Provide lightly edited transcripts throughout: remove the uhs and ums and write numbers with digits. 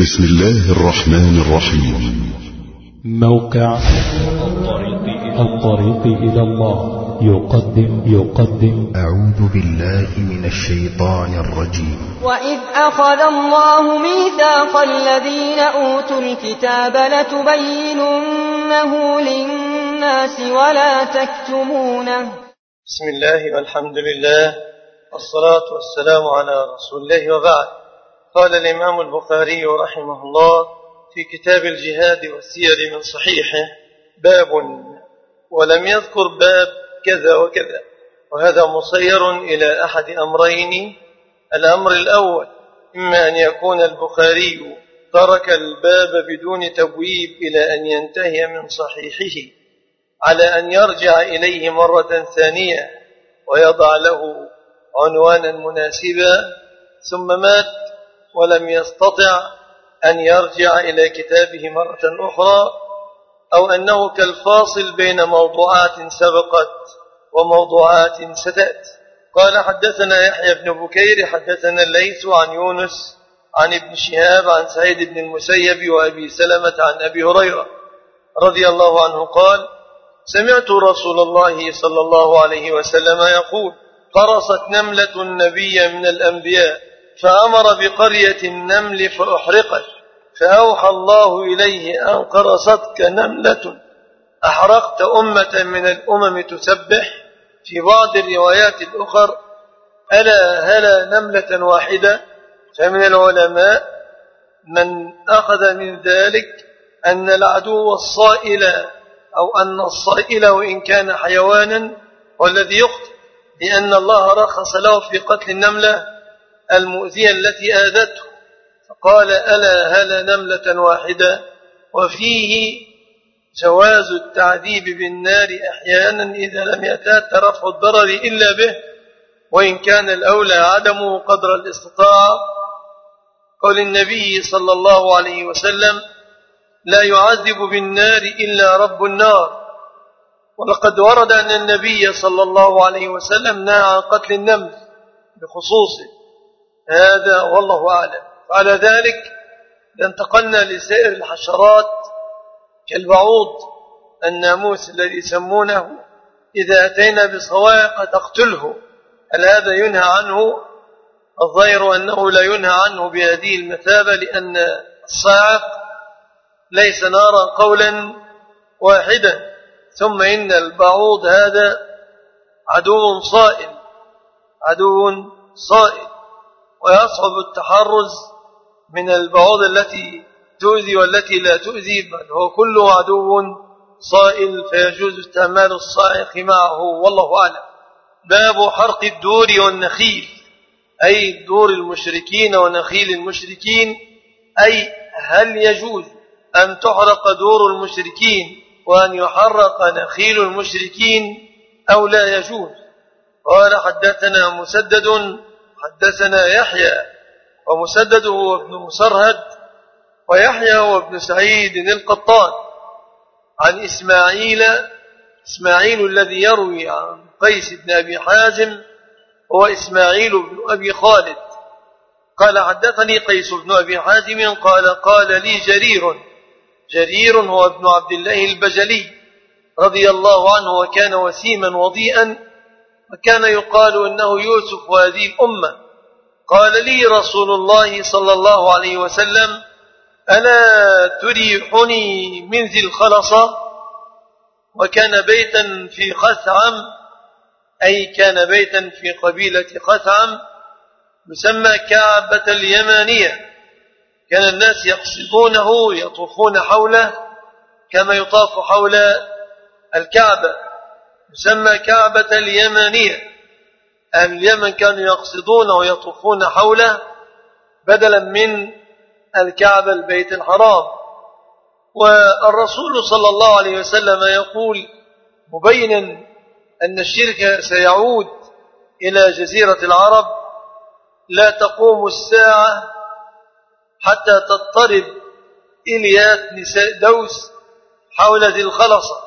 بسم الله الرحمن الرحيم. موقع الطريق إلى الله يقدم أعوذ بالله من الشيطان الرجيم. وإذ أخذ الله ميثاق الذين أوتوا الكتاب لتبيننه للناس ولا تكتمونه. بسم الله والحمد لله والصلاة والسلام على رسول الله، وبعد. قال الإمام البخاري رحمه الله في كتاب الجهاد والسير من صحيحه: باب ولم يذكر باب كذا وكذا، وهذا مصير إلى أحد أمرين. الأمر الأول إما أن يكون البخاري ترك الباب بدون تبويب إلى أن ينتهي من صحيحه على أن يرجع إليه مرة ثانية ويضع له عنوانا مناسبا، ثم مات ولم يستطع أن يرجع إلى كتابه مرة أخرى، أو أنه كالفاصل بين موضوعات سبقت وموضوعات ستأتي. قال: حدثنا يحيى بن بكير حدثنا الليث عن يونس عن ابن شهاب عن سعيد بن المسيب وأبي سلمة عن أبي هريرة رضي الله عنه قال: سمعت رسول الله صلى الله عليه وسلم يقول: قرصت نملة النبي من الأنبياء فأمر بقرية النمل فأحرقت، فأوحى الله إليه: أن قرصتك نملة أحرقت أمة من الأمم تسبح. في بعض الروايات الأخرى: ألا هلا نملة واحدة. فمن العلماء من أخذ من ذلك أن العدو الصائل أو أن الصائل وإن كان حيوانا والذي يقتل، لأن الله رخص له في قتل النملة المؤذية التي آذته، فقال: ألا هل نملة واحدة. وفيه جواز التعذيب بالنار أحيانا إذا لم يتأتى رفع الضرر إلا به، وإن كان الأولى عدمه قدر الاستطاعة. قال النبي صلى الله عليه وسلم: لا يعذب بالنار إلا رب النار. ولقد ورد أن النبي صلى الله عليه وسلم نهى عن قتل النمل بخصوصه، هذا والله أعلم. على ذلك انتقلنا لسائر الحشرات كالبعوض الناموس الذي يسمونه إذا أتينا بصواعق تقتله، هل هذا ينهى عنه؟ الظاهر أنه لا ينهى عنه بهذه المثابة، لأن الصاعق ليس نارا قولا واحدا. ثم إن البعوض هذا عدو صائل، ويصعب التحرز من البعوض التي تؤذي والتي لا تؤذي، بل هو كله عدو صائل، فيجوز استعمال الصاعق معه والله أعلم. باب حرق الدور والنخيل، أي دور المشركين ونخيل المشركين، أي هل يجوز أن تحرق دور المشركين وأن يحرق نخيل المشركين أو لا يجوز. قال: حدثنا مسدد حدثنا يحيى، ومسدد هو ابن مسرهد، ويحيى هو ابن سعيد القطان، عن إسماعيل الذي يروي عن قيس بن أبي حازم هو إسماعيل بن أبي خالد. قال: حدثني قيس بن أبي حازم قال لي جرير هو ابن عبد الله البجلي رضي الله عنه، وكان وسيما وضيئا، وكان يقال إنه يوسف هذه الأمة. قال لي رسول الله صلى الله عليه وسلم: ألا تريحني من ذي الخلصة؟ وكان بيتا في خثعم، أي كان بيتا في قبيلة خثعم يسمى كعبة اليمانية. كان الناس يقصدونه يطوفون حوله كما يطاف حول الكعبة، يسمى كعبة اليمانية. أهل اليمن كانوا يقصدونه ويطوفون حوله بدلا من الكعبة البيت الحرام. والرسول صلى الله عليه وسلم يقول مبينا أن الشرك سيعود إلى جزيرة العرب: لا تقوم الساعة حتى تضطرب إليات نساء دوس حول ذي الخلصة،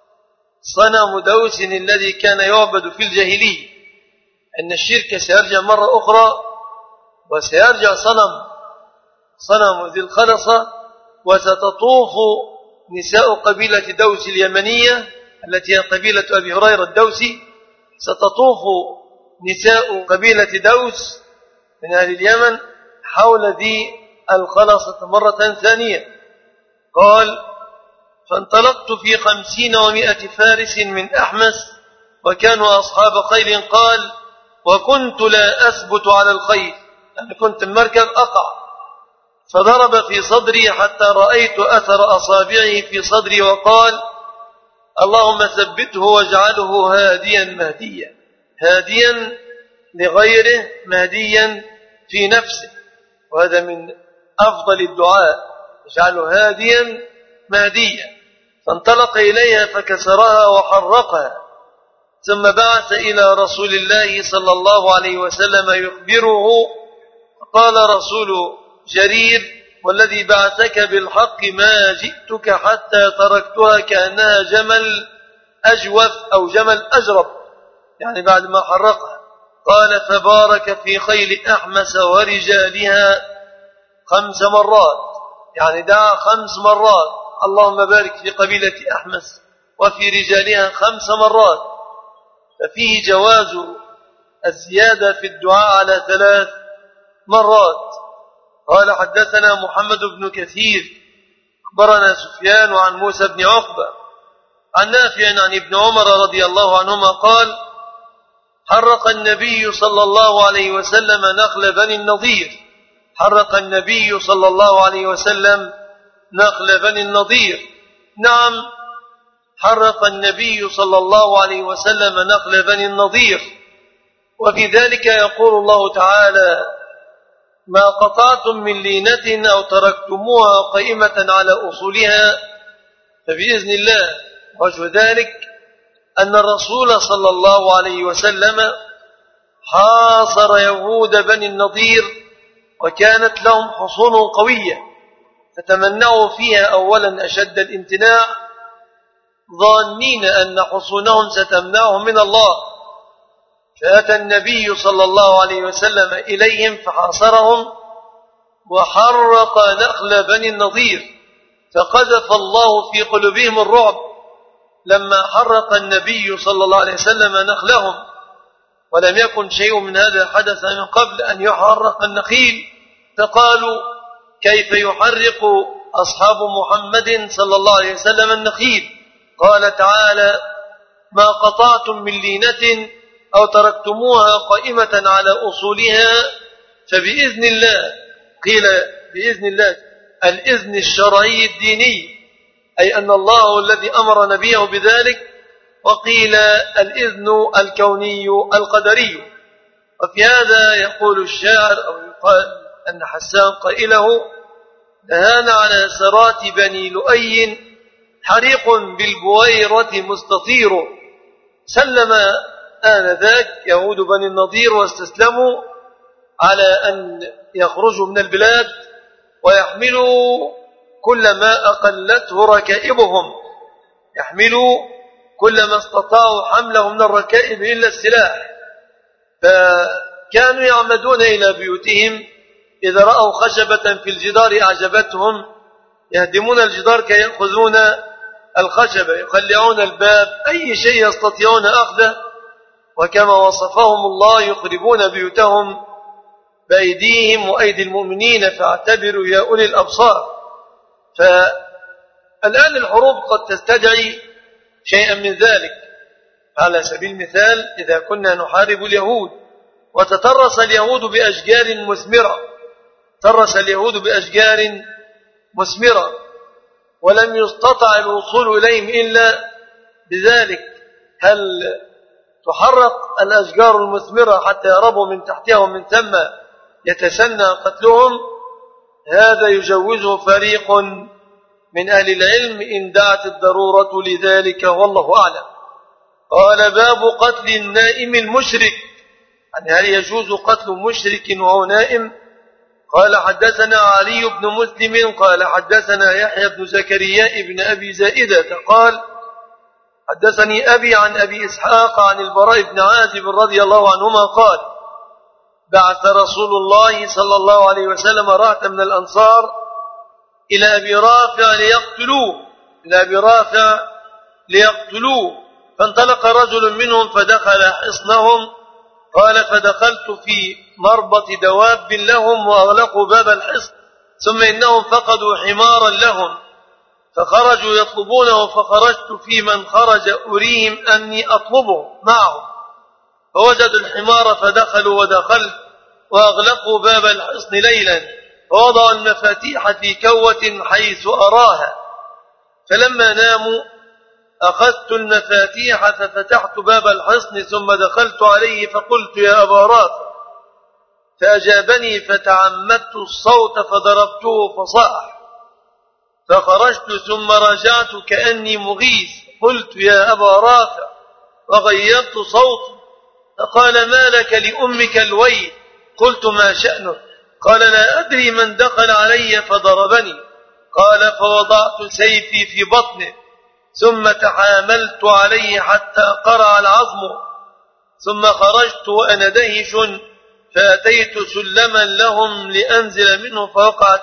صنم دوس الذي كان يعبد في الجاهلية. أن الشرك سيرجع مرة أخرى وسيرجع صنم ذي الخلصة، وستطوف نساء قبيلة دوس اليمنية التي هي قبيلة أبي هريرة الدوسي، ستطوف نساء قبيلة دوس من أهل اليمن حول ذي الخلصة مرة ثانية. قال: فانطلقت في 50 و100 فارس من أحمس وكانوا أصحاب خيل. قال: وكنت لا أثبت على الخيل، يعني كنت المركب أقع، فضرب في صدري حتى رأيت أثر أصابعه في صدري، وقال: اللهم ثبته واجعله هاديا مهديا، هاديا لغيره مهديا في نفسه، وهذا من أفضل الدعاء، اجعله هاديا مهديا. فانطلق إليها فكسرها وحرقها، ثم بعث إلى رسول الله صلى الله عليه وسلم يخبره. قال رسول جرير: والذي بعثك بالحق ما جئتك حتى تركتها كأنها جمل أجوف أو جمل أجرب، يعني بعد ما حرقها. قال: فبارك في خيل أحمس ورجالها 5 مرات، يعني دعا 5 مرات: اللهم بارك في قبيلة أحمس وفي رجالها 5 مرات. ففيه جواز الزيادة في الدعاء على 3 مرات. قال: حدثنا محمد بن كثير أخبرنا سفيان عن موسى بن عقبة عن نافع عن ابن عمر رضي الله عنهما قال: حرق النبي صلى الله عليه وسلم نخل بني النضير. حرق النبي صلى الله عليه وسلم نخل بني النضير. نعم، حرق النبي صلى الله عليه وسلم نخل بني النضير. وفي ذلك يقول الله تعالى: ما قطعتم من لينة أو تركتموها قائمة على أصولها فبإذن الله. وجه ذلك أن الرسول صلى الله عليه وسلم حاصر يهود بني النضير، وكانت لهم حصون قوية، فتمنعوا فيها أولا أشد الامتناع، ظانين أن حصونهم ستمنعهم من الله. فأتى النبي صلى الله عليه وسلم إليهم فحاصرهم وحرق نخل بني النضير، فقذف الله في قلوبهم الرعب لما حرق النبي صلى الله عليه وسلم نخلهم. ولم يكن شيء من هذا حدث من قبل أن يحرق النخيل، فقالوا: كيف يحرق أصحاب محمد صلى الله عليه وسلم النخيل؟ قال تعالى: ما قطعتم من لينة أو تركتموها قائمة على أصولها فبإذن الله. قيل بإذن الله الإذن الشرعي الديني، أي أن الله الذي أمر نبيه بذلك، وقيل الإذن الكوني القدري. وفي هذا يقول الشاعر أو يقال أن حسان قائله: دهان على سرات بني لؤي حريق بالبويرة مستطير. سلم آنذاك يهود بني النضير واستسلموا على أن يخرجوا من البلاد ويحملوا كل ما أقلته ركائبهم، يحملوا كل ما استطاعوا حمله من الركائب إلا السلاح. فكانوا يعمدون إلى بيوتهم إذا رأوا خشبة في الجدار أعجبتهم يهدمون الجدار كي يأخذون الخشبة، يخلعون الباب، أي شيء يستطيعون أخذه. وكما وصفهم الله يخربون بيوتهم بأيديهم وأيدي المؤمنين فاعتبروا يا أولي الأبصار. فالآن الحروب قد تستدعي شيئا من ذلك. على سبيل المثال إذا كنا نحارب اليهود وتترس اليهود بأشجار مثمرة، ترس اليهود بأشجار مثمرة ولم يستطع الوصول إليهم إلا بذلك، هل تحرق الأشجار المثمرة حتى يهربوا من تحتها ومن ثم يتسنى قتلهم؟ هذا يجوزه فريق من أهل العلم إن دعت الضرورة لذلك، والله أعلم. قال: باب قتل النائم المشرك، يعني هل يجوز قتل مشرك وهو نائم؟ قال: حدثنا علي بن مسلم قال: حدثنا يحيى بن زكريا بن أبي زائدة قال: حدثني أبي عن أبي إسحاق عن البراء بن عازب رضي الله عنهما قال: بعث رسول الله صلى الله عليه وسلم رهطا من الأنصار إلى أبي رافع ليقتلوه فانطلق رجل منهم فدخل حصنهم. قال فدخلت في مربط دواب لهم وأغلقوا باب الحصن، ثم إنهم فقدوا حمارا لهم فخرجوا يطلبونه، فخرجت في من خرج أريهم أني أطلبه معهم، فوجدوا الحمار فدخلوا ودخلت وأغلقوا باب الحصن ليلا، ووضعوا المفاتيح في كوة حيث أراها، فلما ناموا أخذت المفاتيح ففتحت باب الحصن ثم دخلت عليه فقلت يا أبا رافع، فأجابني فتعمدت الصوت فضربته فصاح، فخرجت ثم رجعت كأني مغيث، قلت يا أبا رافع وغيرت صوتي، فقال ما لك لأمك الويل؟ قلت ما شأنه؟ قال لا أدري من دخل علي فضربني. قال فوضعت سيفي في بطنه ثم تحاملت عليه حتى قرع العظم، ثم خرجت وأنا دهش فأتيت سلما لهم لأنزل منه فوقعت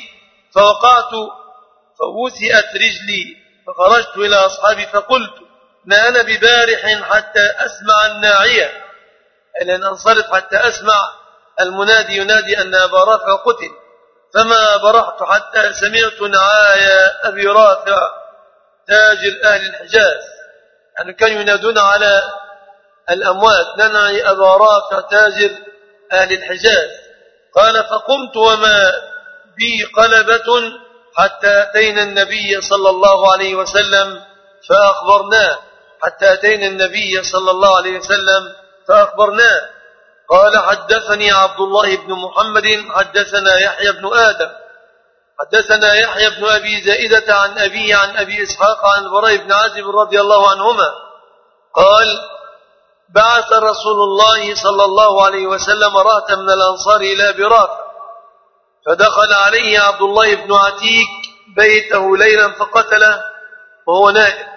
فوسئت رجلي، فخرجت إلى أصحابي فقلت ما أنا ببارح حتى أسمع الناعية، لأن أنصرف حتى أسمع المنادي ينادي أن أبا رافع قتل، فما برحت حتى سمعت نعايا أبي رافع تاجر أهل الحجاز، يعني كانوا ينادون على الأموات ننعي أبا رافع تاجر أهل الحجاز. قال فقمت وما بي قلبة حتى أتينا النبي صلى الله عليه وسلم فأخبرناه. قال حدثني عبد الله بن محمد حدثنا يحيى بن آدم حدثنا يحيى بن أبي زائدة عن أبيه عن أبي إسحاق عن البراء بن عازب رضي الله عنهما قال بعث رسول الله صلى الله عليه وسلم رهطا من الأنصار إلى أبي رافع، فدخل عليه عبد الله بن عتيك بيته ليلا فقتله وهو نائم.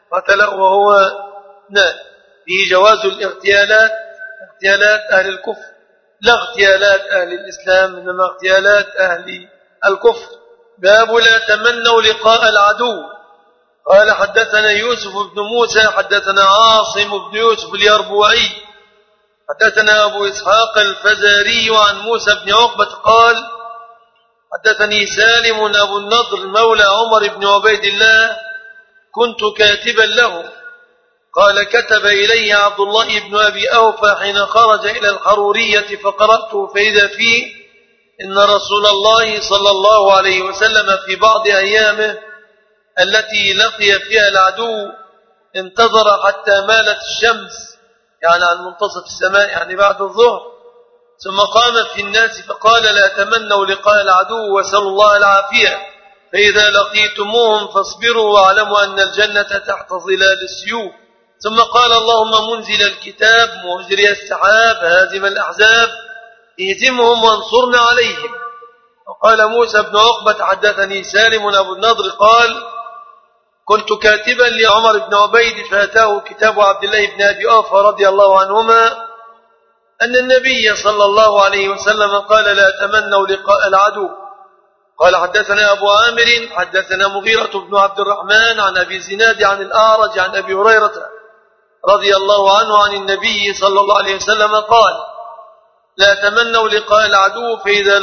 فيه جواز اغتيالات أهل الكفر، لا اغتيالات أهل الإسلام إنما اغتيالات أهل الكفر. باب لا تمنوا لقاء العدو. قال حدثنا يوسف بن موسى حدثنا عاصم بن يوسف اليربوعي حدثنا أبو إسحاق الفزاري عن موسى بن عقبة قال حدثني سالم أبو النضر مولى عمر بن عبيد الله كنت كاتبا له، قال كتب إلي عبد الله بن أبي أوفى حين خرج إلى الحرورية فقرأته فإذا فيه إن رسول الله صلى الله عليه وسلم في بعض أيامه التي لقي فيها العدو انتظر حتى مالت الشمس، يعني عن منتصف السماء يعني بعد الظهر، ثم قام في الناس فقال لا تمنوا لقاء العدو وسلوا الله العافية، فإذا لقيتموهم فاصبروا واعلموا أن الجنة تحت ظلال السيوف. ثم قال اللهم منزل الكتاب مجري السحاب هازم الأحزاب اهزمهم وانصرنا عليهم. وقال موسى بن عقبة حدثني سالم أبو النضر قال كنت كاتبا لعمر بن عبيد فأتاه كتاب عبد الله بن أبي أوفى رضي الله عنهما أن النبي صلى الله عليه وسلم قال لا تمنوا لقاء العدو. قال حدثنا أبو عامر حدثنا مغيرة بن عبد الرحمن عن أبي زناد عن الأعرج عن أبي هريرة رضي الله عنه عن النبي صلى الله عليه وسلم قال لا تمنوا لقاء العدو فإذا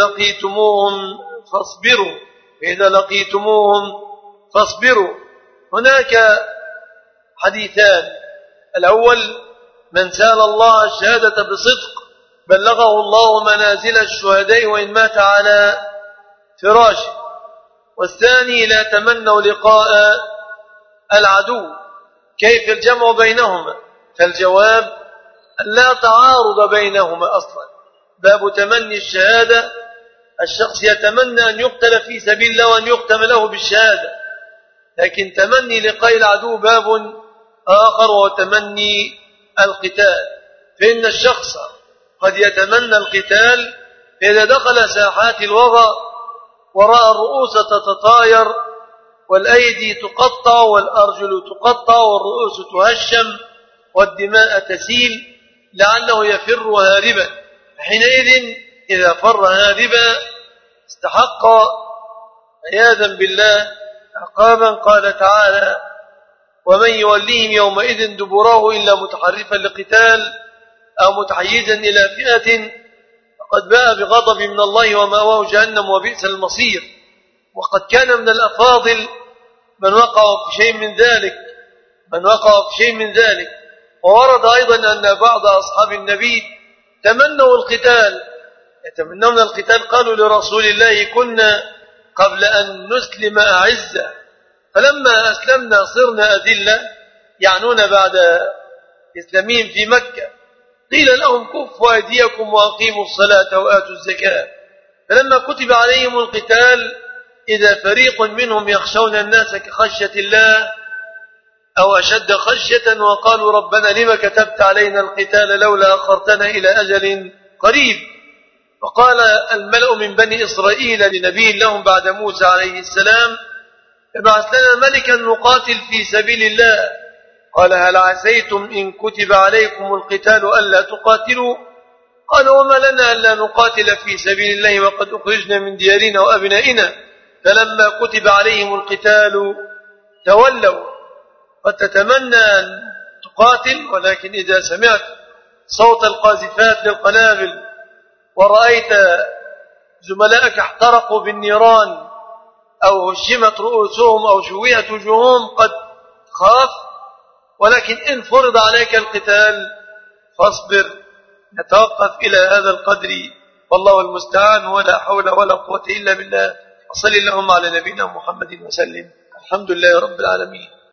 لقيتموهم فاصبروا. هناك حديثان، الأول من سأل الله الشهادة بصدق بلغه الله منازل الشهداء وإن مات على فراشه، والثاني لا تمنوا لقاء العدو. كيف الجمع بينهما؟ فالجواب لا تعارض بينهما أصلا. باب تمني الشهادة الشخص يتمنى أن يقتل في سبيل الله وأن يختم له بالشهادة، لكن تمني لقاء العدو باب آخر وهو تمني القتال، فإن الشخص قد يتمنى القتال إذا دخل ساحات الوغى ورأى الرؤوس تتطاير والأيدي تقطع والأرجل تقطع والرؤوس تهشم والدماء تسيل لعله يفر هاربا، حينئذ إذا فر هاربا استحق عياذا بالله عقابا. قال تعالى: ومن يوليهم يومئذ دبراه إلا متحرفا لقتال أو متحيزا إلى فئة فقد باء بغضب من الله ومأواه جهنم وبئس المصير. وقد كان من الأفاضل من وقع في شيء من ذلك وورد أيضا أن بعض أصحاب النبي يتمنون القتال. قالوا لرسول الله: كنا قبل أن نسلم أعزة، فلما أسلمنا صرنا أذلة، يعنون بعد إسلامهم في مكة. قيل لهم: كفوا أيديكم وأقيموا الصلاة وآتوا الزكاة. فلما كتب عليهم القتال إذا فريق منهم يخشون الناس كخشية الله أو أشد خشية، وقالوا: ربنا لما كتبت علينا القتال لولا أخرتنا إلى أجل قريب. وقال الملأ من بني إسرائيل لنبي لهم بعد موسى عليه السلام: ابعث لنا ملكا نقاتل في سبيل الله. قال: هل عسيتم إن كتب عليكم القتال ألا تقاتلوا؟ قالوا: وما لنا ألا نقاتل في سبيل الله وقد أخرجنا من ديارنا وأبنائنا. فلما كتب عليهم القتال تولوا. قد تتمنى أن تقاتل، ولكن إذا سمعت صوت القاذفات للقنابل ورأيت زملائك احترقوا بالنيران أو هشمت رؤوسهم أو شويت وجوههم قد خاف. ولكن إن فرض عليك القتال فاصبر، نتوقف إلى هذا القدر، والله المستعان، ولا حول ولا قوة إلا بالله. وصل اللهم على نبينا محمد وسلم. الحمد لله رب العالمين.